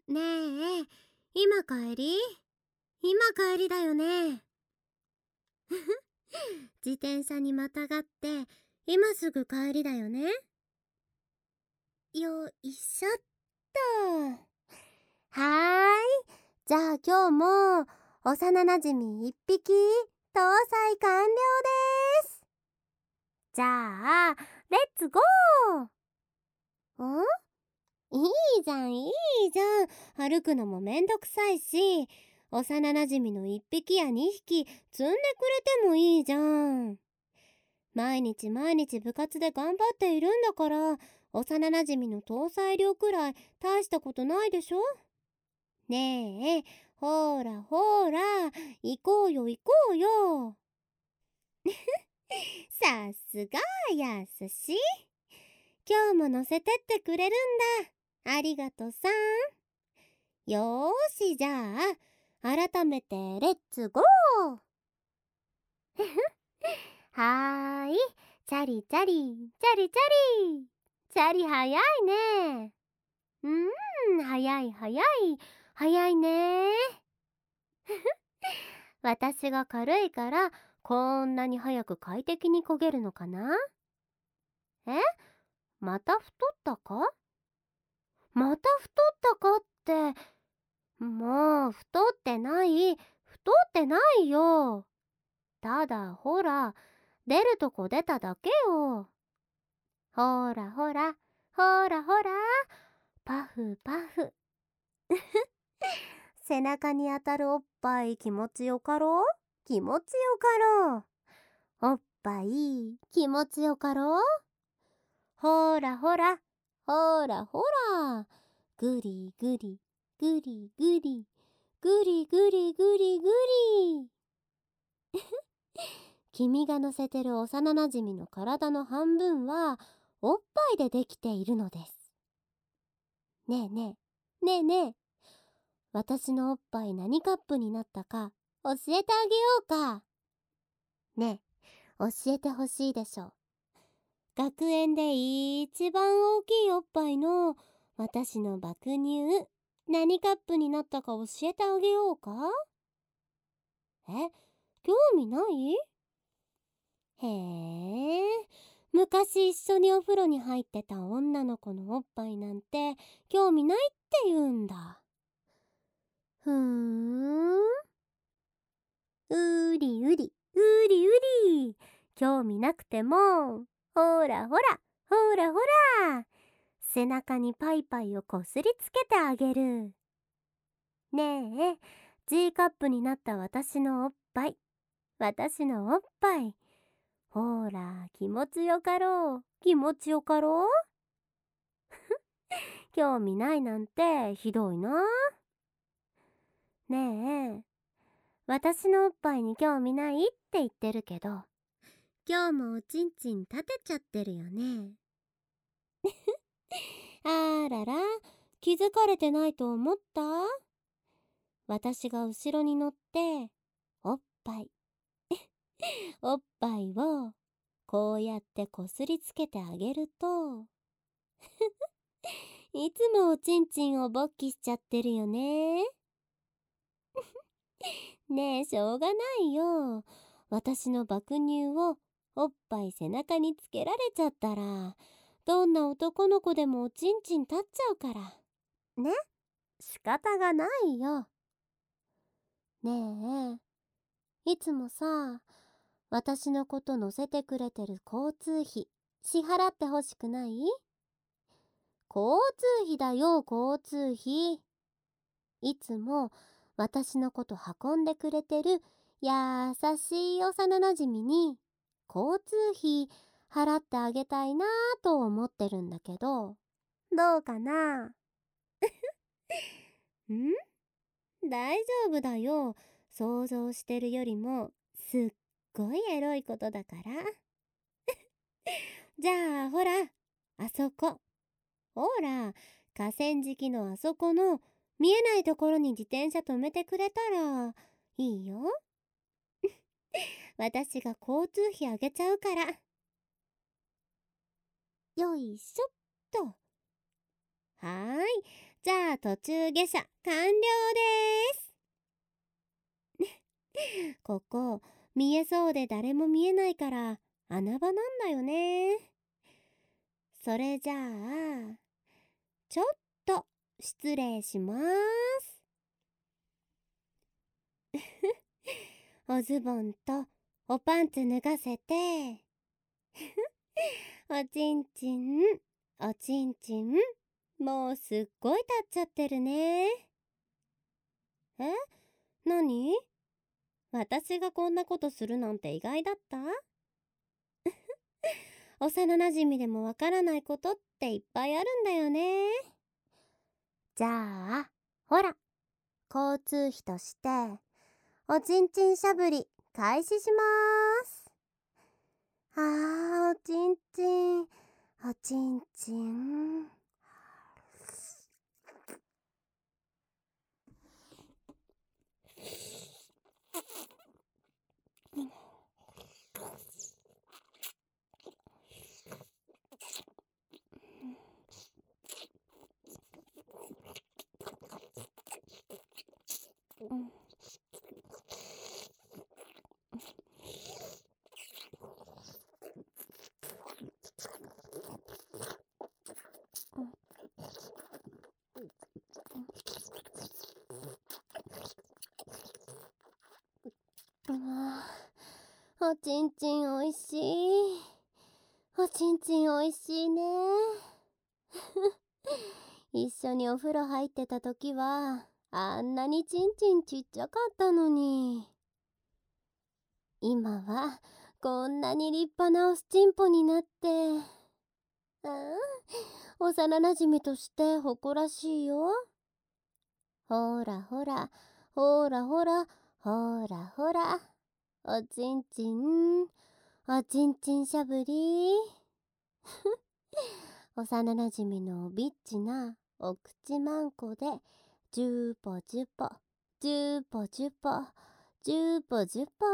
ねえ、今帰り？今帰りだよね。自転車にまたがって、今すぐ帰りだよね。よいしょっと。はーい。じゃあ今日も、幼馴染一匹、搭載完了です。じゃあ、レッツゴー。いいじゃん、いいじゃん。歩くのもめんどくさいし、幼馴染の1匹や2匹積んでくれてもいいじゃん。毎日毎日部活で頑張っているんだから、幼馴染の搭載料くらい大したことないでしょ。ねえ、ほーらほーら、行こうよ行こうよ。さすがやすし。今日も乗せてってくれるんだ。ありがとさん。よーし、じゃあ改めてレッツゴー。はーい、チャリチャリチャリチャリチャリ早いね。早い早い早いね。私が軽いからこんなに早く快適に漕げるのかな。え、また太ったか？また太ったかって、もう太ってない太ってないよ。ただほら、出るとこ出ただけよ。ほらほらほらほら、パフパフ。背中に当たるおっぱい気持ちよかろう？気持ちよかろう？おっぱい気持ちよかろう？ほらほらほらほら、ぐりぐりぐりぐりぐりぐりぐりぐり。君が乗せてる幼なじみの体の半分はおっぱいでできているのです。ねえねえねえねえ、私のおっぱい何カップになったか教えてあげようか。ねえ、教えてほしいでしょ。学園で一番大きいおっぱいの私の爆乳、何カップになったか教えてあげようか。え、興味ない？へえ、昔一緒にお風呂に入ってた女の子のおっぱいなんて興味ないって言うんだ。ふーん。うりうりうりうり、興味なくても、ほらほらほらほら、背中にパイパイをこすりつけてあげる。ねえ、 G カップになった私のおっぱい、私のおっぱい、ほら気持ちよかろう？気持ちよかろう？興味ないなんてひどいな。ねえ、私のおっぱいに興味ないって言ってるけど、今日もおちんちん立てちゃってるよね。あらら、気づかれてないと思った？私が後ろに乗っておっぱいおっぱいをこうやってこすりつけてあげると、いつもおちんちんを勃起しちゃってるよね。ねえ、しょうがないよ。私の爆乳をおっぱい背中につけられちゃったら、どんな男の子でもおちんちん立っちゃうから。ね、仕方がないよ。ねえ、いつもさ、私のこと乗せてくれてる交通費支払ってほしくない？交通費だよ、交通費。いつも私のこと運んでくれてる優しい幼なじみに交通費払ってあげたいなぁと思ってるんだけど、どうかな？大丈夫だよ。想像してるよりもすっごいエロいことだから。じゃあほら、あそこ。ほら、河川敷のあそこの見えないところに自転車止めてくれたらいいよ。私が交通費あげちゃうから。よいしょっと。はーい。 じゃあ途中下車完了です。ここ見えそうで誰も見えないから穴場なんだよね。それじゃあちょっと失礼します。おズボンとおパンツ脱がせておちんちんおちんちん、もうすっごい立っちゃってるね。え、何？私がこんなことするなんて意外だった？幼なじみでもわからないことっていっぱいあるんだよね。じゃあほら、交通費としておちんちんしゃぶり開始しまーす。おちんちんおちんちん。おちんちんおいしい。おちんちんおいしいね。一緒にお風呂入ってた時はあんなにちんちんちっちゃかったのに、今はこんなに立派なおすちんぽになって、幼なじみとして誇らしいよ。ほらほらほらほらほらほら、おちんちんおちんちんしゃぶり。幼なじみのビッチなお口まんこでジュポジュポジュポジュポジュポジュポ。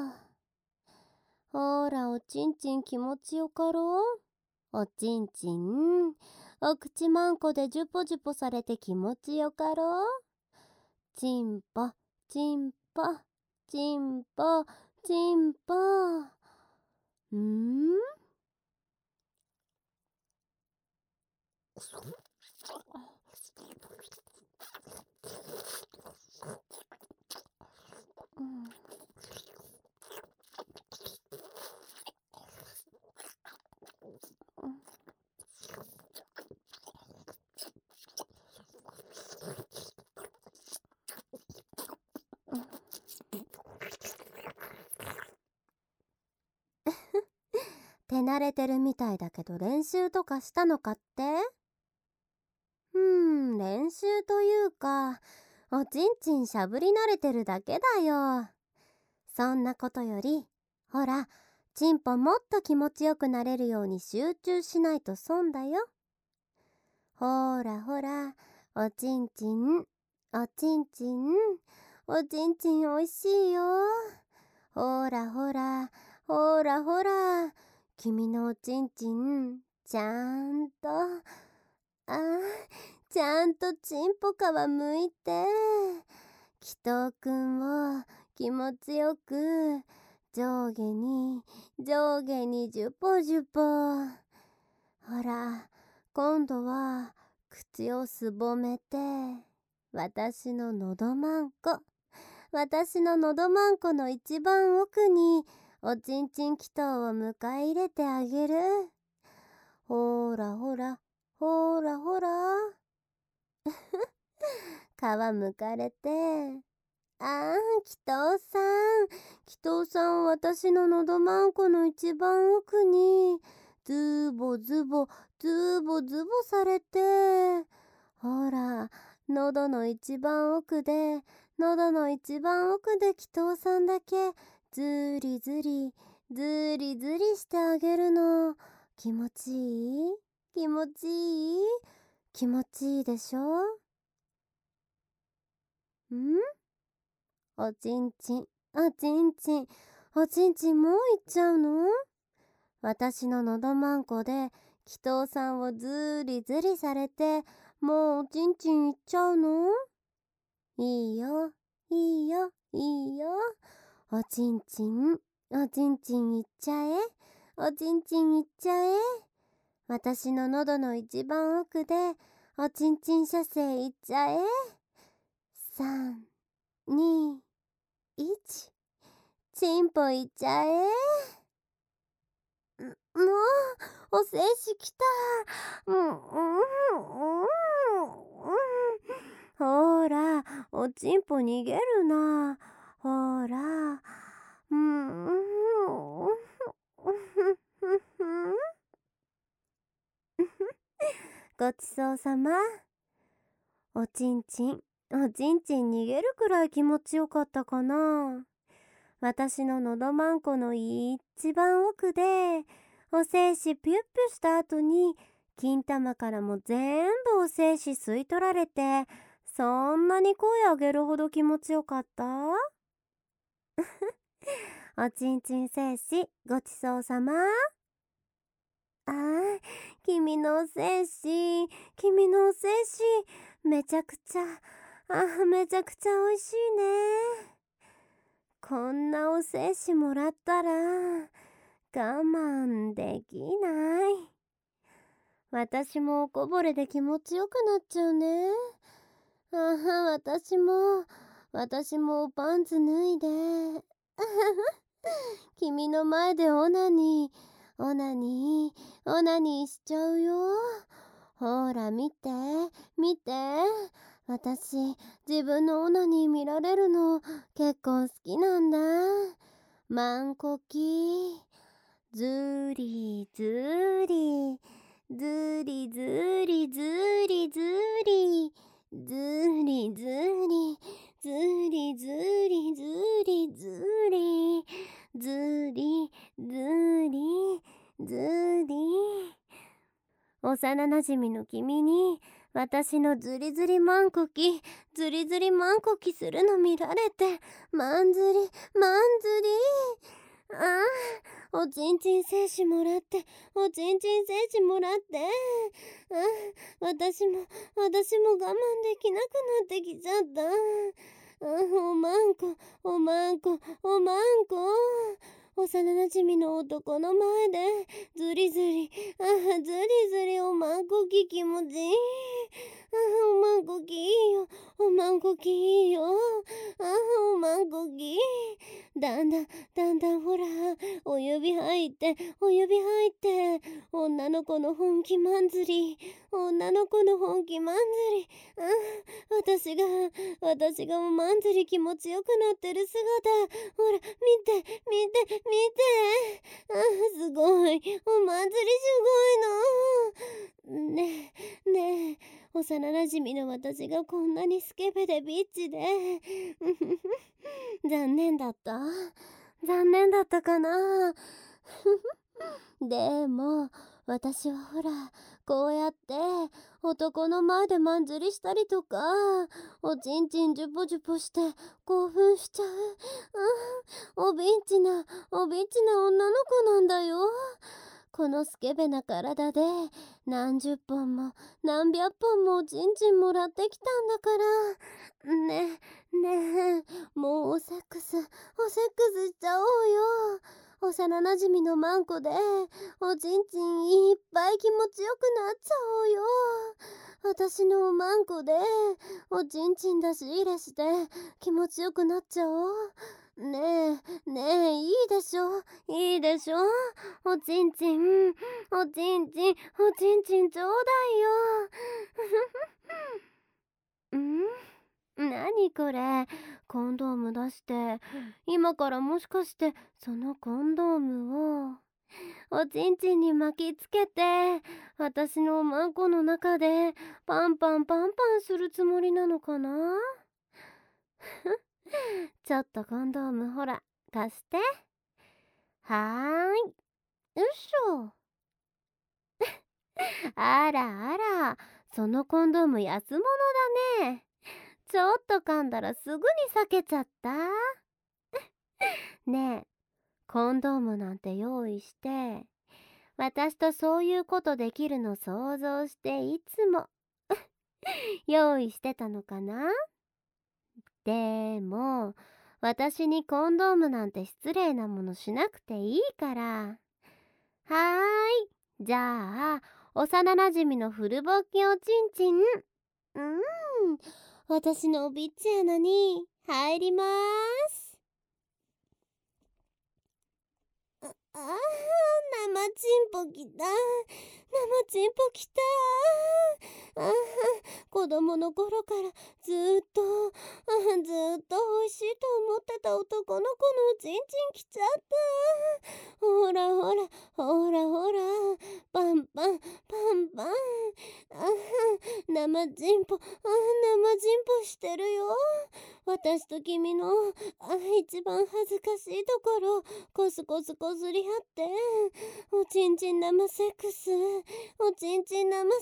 ほらおちんちん気持ちよかろう。おちんちんお口まんこでジュポジュポされて気持ちよかろう。ちんぽちんぽちんぽちんぽ。手慣れてるみたいだけど練習とかしたのかって？練習というか、おちんちんしゃぶり慣れてるだけだよ。そんなことより、ほら、ちんぽもっと気持ちよくなれるように集中しないと損だよ。ほらほら、おちんちんおちんちんおちんちんおいしいよ。ほらほらほらほら、君のおちんちんちゃんとちゃんとちんぽ皮むいて、きとうくんを気持ちよく上下に上下にジュポジュポ。ほら、今度は口をすぼめて、私ののどまんこの一番奥におちんちん祈祷を迎え入れてあげる。ほらほらほらほら皮むかれて、祈祷さん、私ののどまんこの一番奥にズボズボズボズボされて、ほら、喉の一番奥で祈祷さんだけずりずりずりずりしてあげるの。気持ちいい？気持ちいい？気持ちいいでしょ？おちんちんおちんちんおちんちんもう行っちゃうの？私ののどまんこで祈祷さんをずりずりされて、 もうおちんちんいっちゃうの？いいよ、いいよ、いいよ。おちんちん、おちんちんいっちゃえ。おちんちんいっちゃえ。私の喉の一番奥でおちんちん射精いっちゃえ。3、2、1。チンポいっちゃえ。もう、お精子きた。ほら、おちんぽ逃げるな。ほら。ごちそうさま。おちんちん、おちんちん逃げるくらい気持ちよかったかな。私ののどまんこの一番奥でお精子ピュッピュした後に金玉からも全部お精子吸い取られて、そんなに声上げるほど気持ちよかった？おちんちん精子ごちそうさま。あー、君のお精子、君のお精子、めちゃくちゃめちゃくちゃ美味しいね。こんなお精子もらったら我慢できない。私もおこぼれで気持ちよくなっちゃうね。私もパンツ脱いで君の前でオナニーしちゃうよ。ほら見て、見て。私、自分のオナニー見られるの結構好きなんだ。マンコキ、ずりずり、ずりずりずりずり、ずりずり、ずりずりずりずり、ずりずりずり。幼なじみの君に私のズリズリマンコキするの見られて、マンズリおちんちん精子もらって、おちんちん精子もらって。私も我慢できなくなってきちゃった。おまんこ。幼なじみの男の前でずりずりおまんこき気持ちいい。おまんこきいいよ。おまんこきいいよ。おまんこき。だんだんほら、お指入って、女の子の本気マンズリ。私がおまんずり気持ちよくなってる姿、ほら、見て。すごい。おまんずりすごいの。ねえ、幼なじみの私がこんなにスケベでビッチで。残念だったかな。でも、私はほら、こうやって男の前でまんずりしたりとか、おちんちんジュポジュポして興奮しちゃう。おビッチな女の子なんだよ。このスケベな体で何十本も何百本もおちんちんもらってきたんだから。ねえ、もうおセックスしちゃおうよ。幼なじみのマンコでおちんちんいっぱい気持ちよくなっちゃおうよ。私のマンコでおちんちん出し入れして気持ちよくなっちゃおう。ねえ、いいでしょ。おちんちんちょうだいよ。なにこれ、コンドーム出して、今からもしかしてそのコンドームをおちんちんに巻きつけて、私のおまんこの中でパンパンするつもりなのかな。ちょっとコンドームほら、貸して。はーい。よいしょ。あら、そのコンドーム安物だね。ちょっと噛んだらすぐに裂けちゃった。ねえ、コンドームなんて用意して、私とそういうことできるの想像していつも用意してたのかな。でも私にコンドームなんて失礼なものしなくていいから。はーい、じゃあ幼なじみのフルボッキおちんちん、私のおびっち穴に入りまーす。生チンポきた。生チンポきた。子供の頃からずーっと美味しいと思ってた男の子のおちんちんきちゃった。ほらほらほらほら、パンパンパンパン。生チンポしてるよ。私と君の一番恥ずかしいところコスコスこすり合って、おちんちん生セックス、おちんちん生セック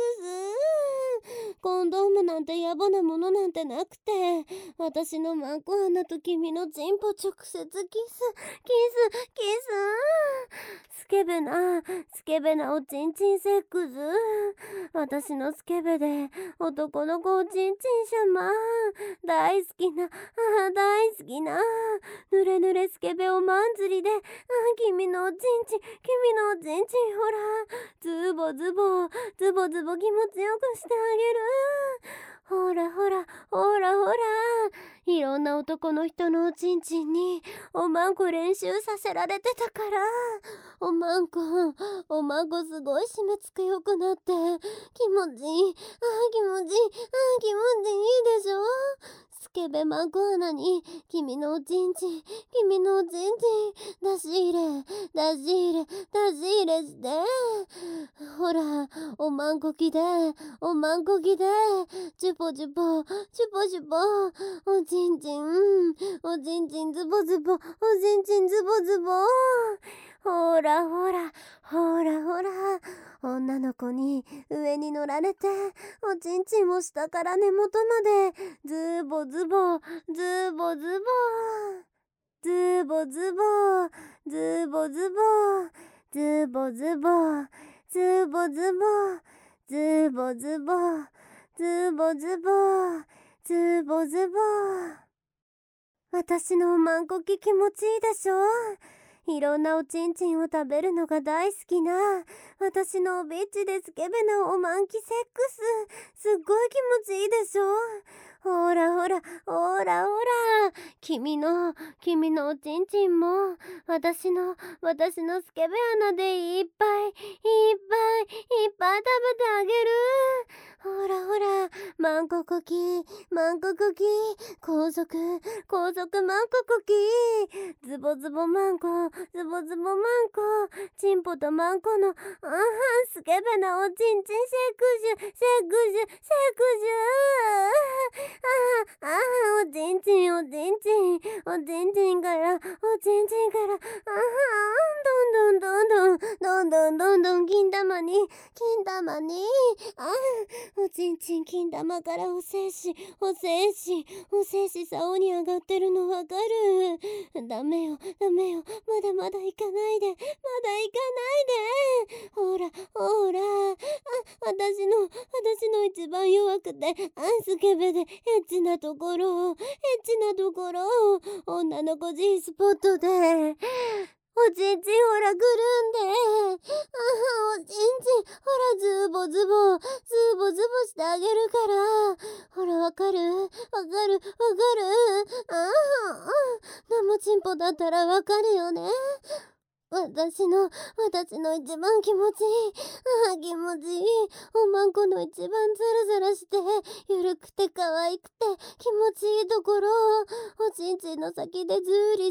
ス。コンドームなんて野暮なものなんてなくて、私のマンコ穴と君のチンポ直接キススケベなおちんちんセックス。私のスケベで男の子おちんちんシャマー大好きなぬれぬれスケベおまんずりで、君のおちんちんほらズボ気持ちよくしてあげる。ほらいろんな男の人のおちんちんにおまんこ練習させられてたから、おまんこすごい締め付けよくなって気持ちいいでしょ。スケベマンコ穴に君のおちんちん出し入れして、ほらおまんこきでチュポおちんちんズボほら女の子に上に乗られて、おちんちんも下から根元までズボ私のおまんこき気持ちいいでしょ。いろんなおちんちんを食べるのが大好きな私のおビッチでスケベなおまんきセックス、すっごい気持ちいいでしょ。ほら君のおちんちんも私のスケベ穴でいっぱい食べてあげる。ほらマンココキ高速マンココキズボマンコチンポとマンコのスケベなおちんちんセクシュおちんちんからどんどん金玉におちんちん金玉からお精子竿に上がってるのわかる。ダメよまだいかないでほら私の一番弱くてスケベでエッチなところ女の子 G スポットでおちんちんほらくるんで、おちんちんほらズボしてあげるから、ほらわかる生チンポだったらわかるよね。私の一番気持ちいいおまんこの一番ザラしてゆるくて可愛くて気持ちいいところおちんちんの先でズリ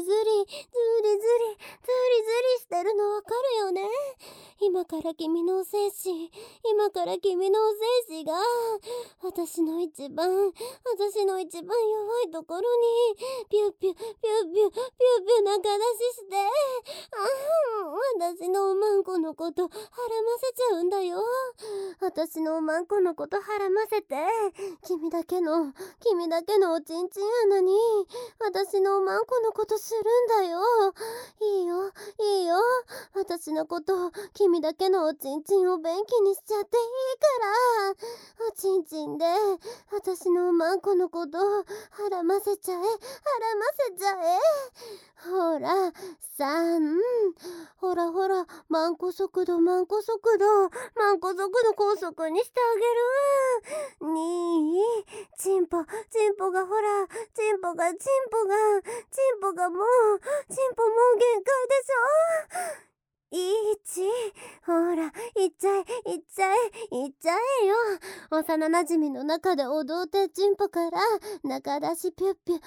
してるのわかるよね。今から君のお精子が私の一番弱いところにピューピュー中出しして私のおまんこのことはらませちゃうんだよ。私のおまんこのことはらませて、君だけのおちんちん穴に私のおまんこのことするんだよ。いいよ、いいよ。私のこと、君だけのおちんちんを便器にしちゃっていいから。おちんちんで私のおまんこのことはらませちゃえ、はらませちゃえ。ほらほらほら、マンコ速度高速にしてあげる。チンポがほら、チンポがもう限界でしょ。ほら、いっちゃえよ。幼なじみの中で踊ってチンポから中出しピュッピュ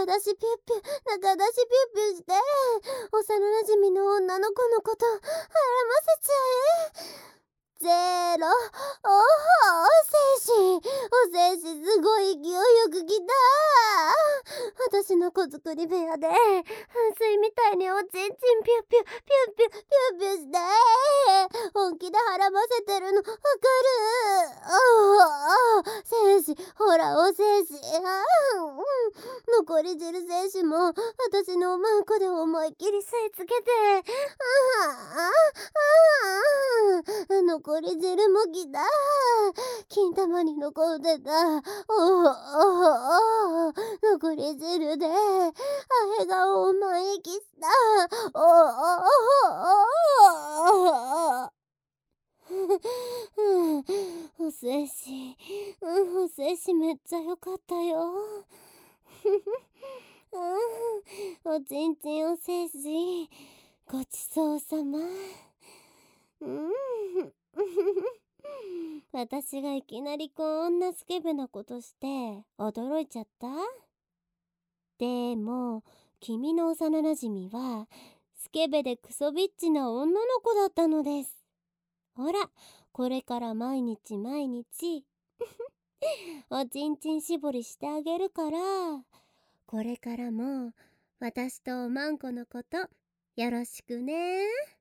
して幼なじみの女の子のことはらませちゃえ。ゼロ、お精子すごい勢いよく来た。私の子作り部屋で噴水みたいにおちんちんピュッピュして本気ではらませてるのわかる？精子、ほらお精子、残り汁精子も私のおまんこで思いっきり吸い付けて、残り汁もきた。金玉に残ってた残り汁で笑顔を満喫した。お精子、お精子めっちゃ良かったよ。おちんちんお精子ごちそうさま。私がいきなりこんなスケベなことして驚いちゃった？でも君の幼なじみはスケベでクソビッチな女の子だったのです。ほら、これから毎日おちんちん絞りしてあげるから、これからも私とおまんこのことよろしくね。